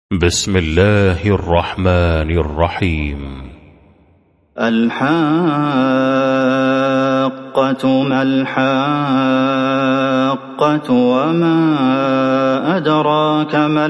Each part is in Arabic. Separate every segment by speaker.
Speaker 1: بسم الله الرحمن الرحيم.
Speaker 2: الحاقة ما الحاقة وما أدراك ما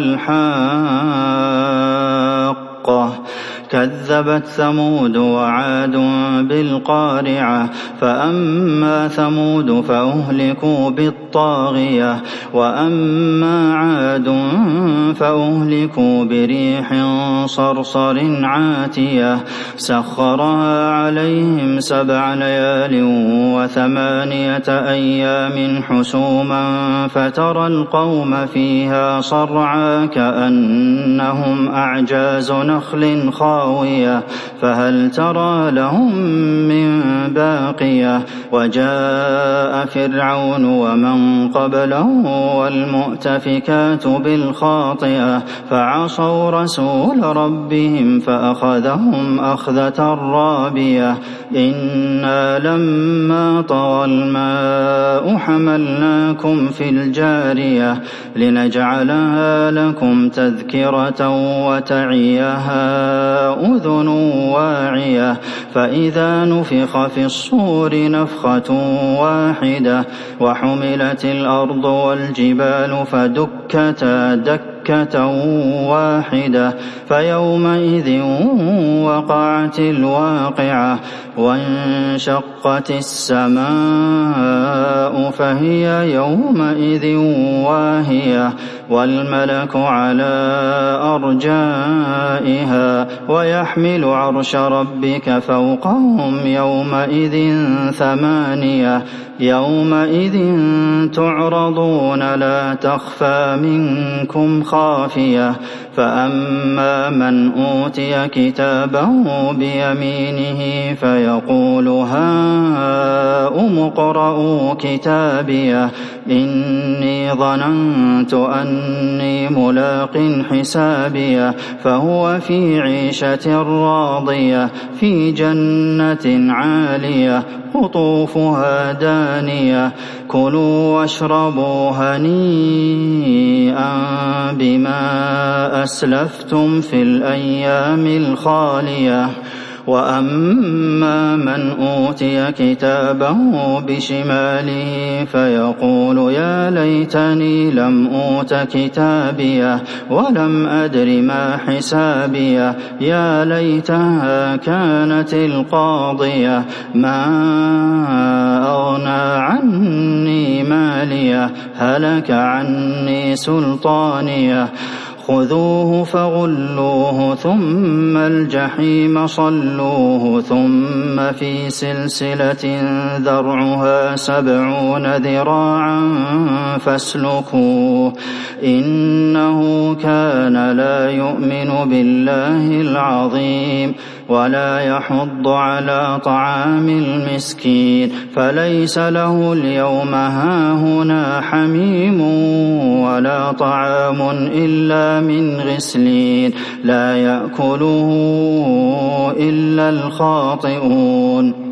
Speaker 2: الحاقة كذبت ثمود وعاد بالقارعة فأما ثمود فأهلكوا بالطاغية وأما عاد فأهلكوا بريح صرصر عاتية سخرها عليهم 7 ليال و8 أيام حسوما فترى القوم فيها صرعى كأنهم أعجاز نخل خاوية فهل ترى لهم من باقية وجاء فرعون ومن قبله والمؤتفكات بالخاطئة فعصوا رسول ربهم فأخذهم أخذة رابية إنا لما طغى الماء حملناكم في الجارية لنجعلها لكم تذكرة وتعيها أذن واعية فإذا نفخ في الصور نفخة واحدة وحملت الأرض والجبال فدكتا دكة واحدة فيومئذ وقعت الواقعة وانشقت السماء فهي يومئذ واهية والملك على أرجائها ويحمل عرش ربك فوقهم يومئذ 8 يومئذ تعرضون لا تخفى منكم خافية فأما من أوتي كتابه بيمينه فيقول هاؤم اقرءوا كتابيه إني ظننت أني ملاق حسابيه فهو في عيشة راضية في جنة عالية قطوفها دانية كلوا واشربوا هنيئا بما أسلفتم في الأيام الخالية وأما من أوتي كتابه بشماله فيقول يا ليتني لم أوت كتابيه ولم أدر ما حسابيه يا ليتها كانت القاضية ما أغنى عني ماليه هلك عني سلطانيه خذوه فغلوه ثم الجحيم صلوه ثم في سلسلة ذرعها 70 ذراعا فاسلكوه إنه كان لا يؤمن بالله العظيم ولا يحض على طعام المسكين فليس له اليوم هاهنا حميم ولا طعام إلا من غسلين لا يأكله إلا الخاطئون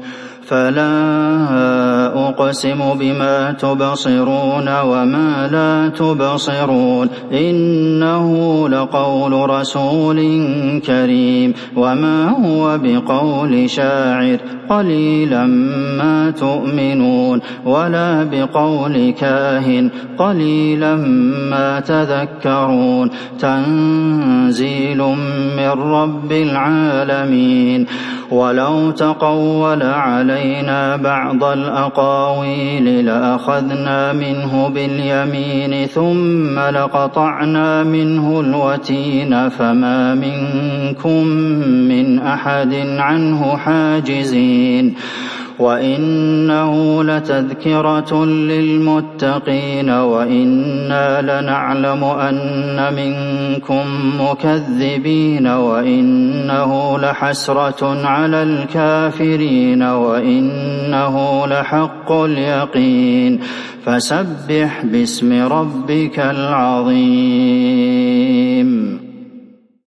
Speaker 2: فلا أقسم بما تبصرون وما لا تبصرون إنه لقول رسول كريم وما هو بقول شاعر قليلا ما تؤمنون ولا بقول كاهن قليلا ما تذكرون تنزيل من رب العالمين ولو تقول علينا بعض الأقاويل لأخذنا منه باليمين ثم لقطعنا منه الوتين فما منكم من أحد عنه حاجزين وإنه لتذكرة للمتقين وإنا لنعلم أن منكم مكذبين وإنه لحسرة على الكافرين وإنه لحق اليقين فسبح باسم ربك العظيم.